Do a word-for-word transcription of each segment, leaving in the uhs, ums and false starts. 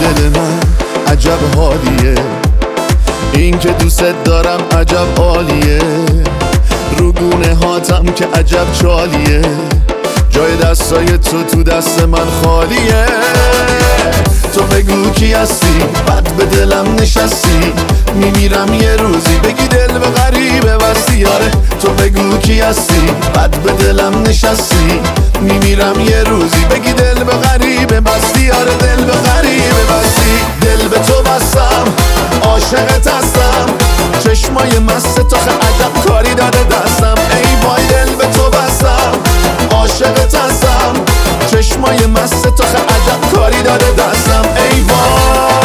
دل من عجب حالیه، این که دوست دارم عجب عالیه، رو گونه هاتم که عجب چالیه، جای دستای تو تو دست من خالیه. تو بگو کی هستی، بد به دلم نشستی، میمیرم یه روزی بگی دل به غریبه بستی. آره تو بگو کی هستی، بد به دلم نشستی، میمیرم یه روزی بگی دل به غریبه بستی. آره دل به غریبه بستی، دل به تو بستم، عاشقت هستم، چشمای مست تو خه عجب کاری داده دستم. ای وای دل به تو بستم، عاشقت هستم، چشمای مست تو خه عجب کاری داده دستم. ای وای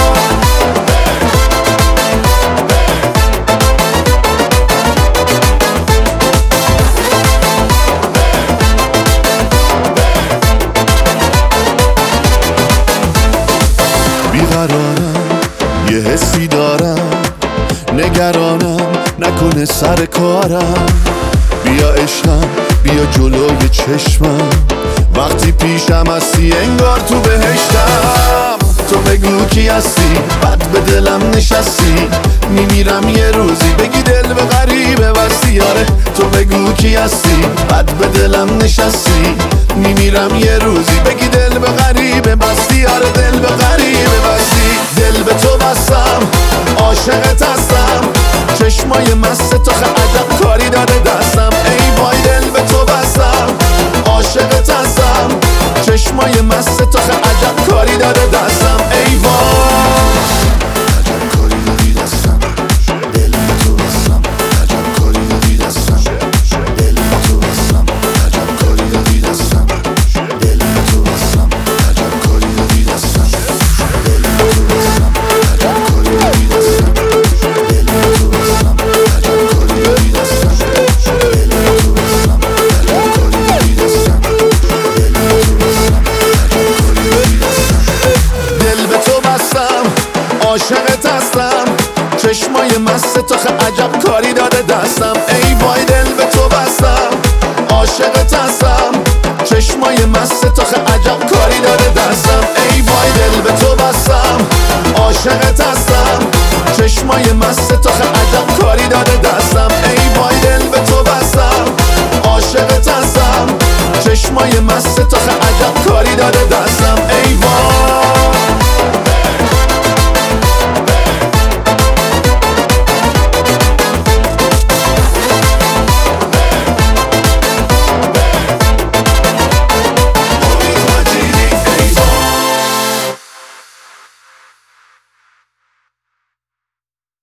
بیقرارم، یه حسی دارم، نگرانم نکنه سر کارم. بیا عشقم، بیا جلوی چشمم، وقتی پیشم هستی انگار تو بهشتم. تو بگو کی هستی، بد به دلم نشستی، میمیرم یه روزی بگی دل به غریبه بستی. آره تو بگو کی هستی، بد به دلم نشستی، میمیرم یه روزی بگی دل به غریبه بستی. آره دل به غریبه بستی، دل به تو بستم، عاشقت هستم، چشمای مست تو خه عجب کاری داده دستم. ای وای دل به تو بستم، عاشقت هستم، چشمای مست تو خه عجب کاری داده دستم. ای وای عجب کاری دادی دستم، دل به تو بستم، عجب کاری دادی دستم، دل به تو بستم، عجب کاری دادی دستم، دل به تو بستم، عجب کاری دادی دستم، دل به تو بستم، عجب کاری دادی دستم، دل به تو بستم، عجب کاری دادی دستم، دل به تو بستم، عجب کاری دادی دستم، دل به تو بستم، عجب کاری دادی دستم. دل به تو بستم، عاشقت هستم، چشمای مست تو خه عجب کاری داده دستم. ای وای دل به تو بستم، عاشقت هستم، چشمای مست تو خه عجب کاری داده دستم.